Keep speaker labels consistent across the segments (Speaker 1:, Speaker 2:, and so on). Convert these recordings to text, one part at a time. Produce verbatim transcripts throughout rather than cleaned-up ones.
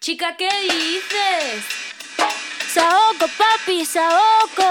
Speaker 1: Chica, ¿qué dices?
Speaker 2: Saoco, papi, saoco.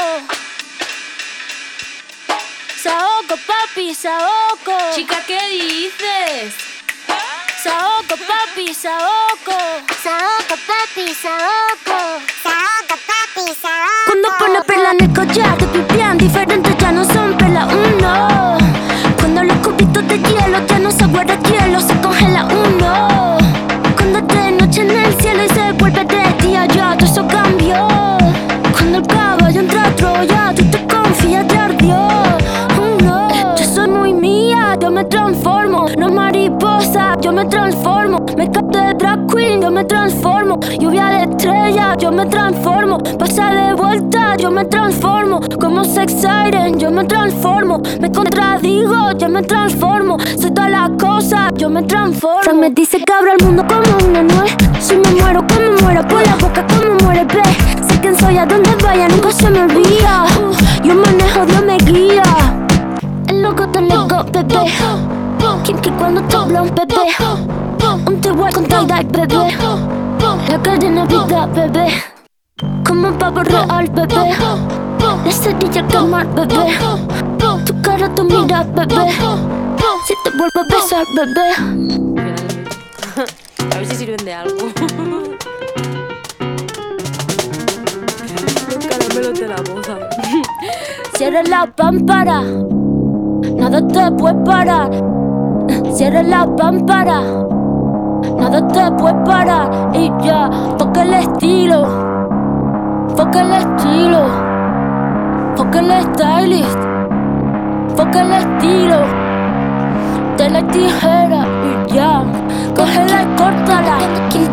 Speaker 2: Saoco, papi, saoco.
Speaker 1: Chica, ¿qué dices?
Speaker 2: Saoco, papi, saoco.
Speaker 3: Saoco, papi, saoco. Saoco, papi, saoco.
Speaker 2: Cuando pone perla en el collar, te pipián diferentes, ya no son perla uno. Cuando los cubitos de hielo ya no se guarda hielo, se congela uno. Cuando es de noche en el cielo y se vuelve de día, ya todo eso cambió. Cuando el caballo entra a Troya, tú te confías, te ardió. Oh no, yo soy muy mía, yo me transformo. No mariposa, yo me transformo. Me capto de drag queen, yo me transformo. Lluvia de estrella, yo me transformo. Pasa de vuelta, yo me transformo. Como sex siren, yo me transformo. Me contradigo, yo me transformo. Soy todas las cosas, yo me transformo. Fran me dice que abro el mundo como una nuez. Si me muero, como muero por la boca, como muere, ve. Sé quién soy, a donde vaya, nunca se me olvida. Yo manejo, Dios me guía. El loco te loco, bebé. Kim que cuando te habla un bebé. Un te voy con tie-dye, bebé. La cadena vida, bebé. Como un pavo real, bebé. La cerilla al quemar, bebé. Tu cara, tu mira, bebé. Si te vuelvo a besar, bebé.
Speaker 1: A ver si sirven de algo. Los caramelos de la boza.
Speaker 2: Cierra la pámpara, nada te puede parar. Cierra la pámpara, nada te puede parar. Y ya, toca el estilo, foca el estilo, foca el stylist, foca el estilo. De la tijera y ya, cógela y córtala. Quien